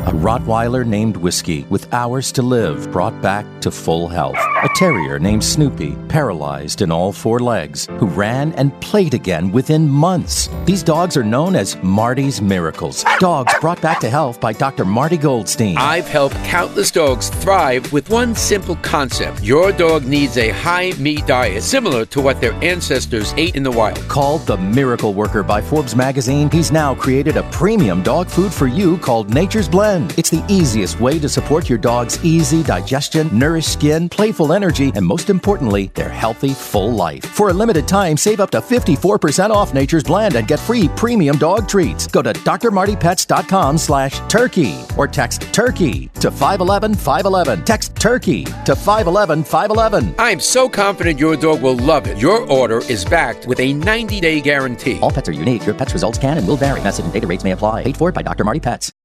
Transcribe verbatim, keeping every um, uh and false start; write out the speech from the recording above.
A Rottweiler named Whiskey, with hours to live, brought back to full health. A terrier named Snoopy, paralyzed in all four legs, who ran and played again within months. These dogs are known as Marty's Miracles. Dogs brought back to health by Doctor Marty Goldstein. I've helped countless dogs thrive with one simple concept. Your dog needs a high-meat diet similar to what their ancestors ate in the wild. Called the Miracle Worker by Forbes magazine, he's now created a premium dog food for you called Nature's Blend. It's the easiest way to support your dog's easy digestion, nourished skin, playful energy, and most importantly, their healthy, full life. For a limited time, save up to fifty-four percent off Nature's Blend and get free premium dog treats. Go to drmartypets.com slash turkey or text turkey to five one one five one one. Text turkey to five one one five one one. I'm so confident your dog will love it. Your order is backed with a ninety-day guarantee. All pets are unique. Your pet's results can and will vary. Message and data rates may apply. Paid for by Doctor Marty Pets.